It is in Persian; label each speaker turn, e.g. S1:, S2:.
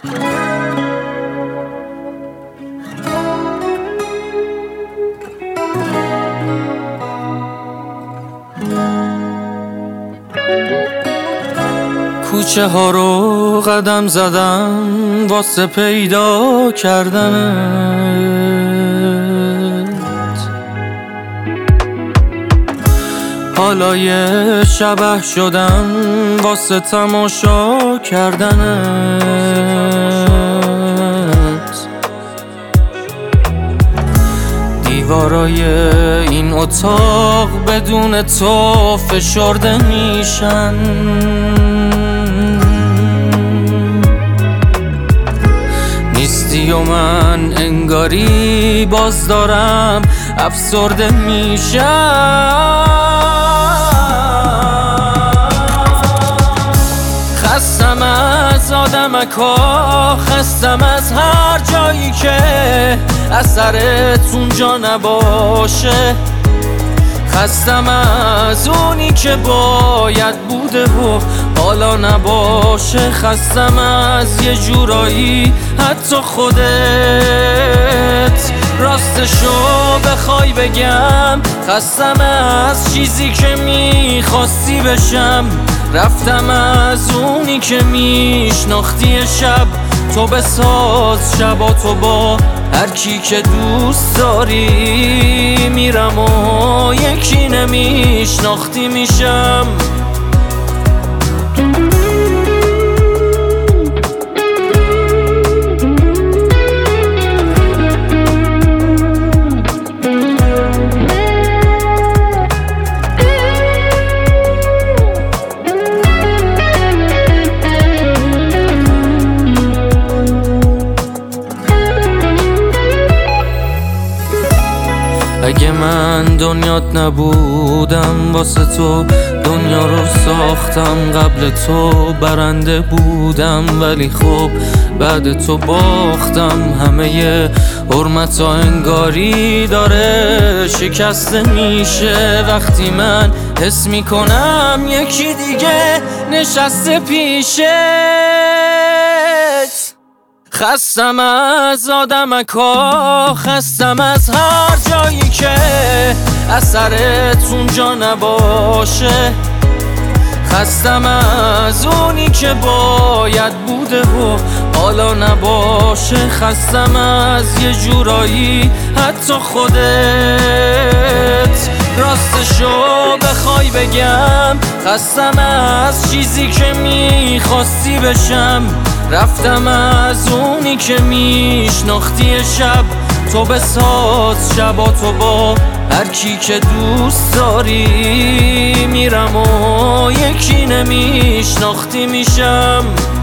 S1: کوچه ها رو قدم زدم واسه پیدا کردنت، حالا یه شبح شدم واسه تماشا کردنت. دیوارای این اتاق بدون تو فشرده میشن، نیستی و من انگاری باز دارم افسرده میشم. خستم از آدمکا، خستم از هر جایی که اثرت اونجا نباشه، خستم از اونی که باید بوده و حالا نباشه، خستم از یه جورایی حتی خودت. راستشو بخوای بگم خستم از چیزی که میخواستی بشم، رفتم از اونی که میشناختی شب تو بساز شباتو با هر کی که دوست داری، میرم و یکی نمیشناختی میشم. اگه من دنیات نبودم واسه تو دنیا رو ساختم، قبل تو برنده بودم ولی خب بعد تو باختم. همه حرمتا انگاری داره شکسته میشه وقتی من حس میکنم یکی دیگه نشسته پیشت. خستم از آدمکا، خستم از هر جایی که اثرت اونجا نباشه، خستم از اونی که باید بوده و حالا نباشه، خستم از یه جورایی حتی خودت. راستشو بخوای بگم خستم از چیزی که میخواستی بشم، رفتم از اونی که میشناختی شب تو بساز شباتو با هر کی که دوست داری، میرم و یکی نمیشناختی میشم.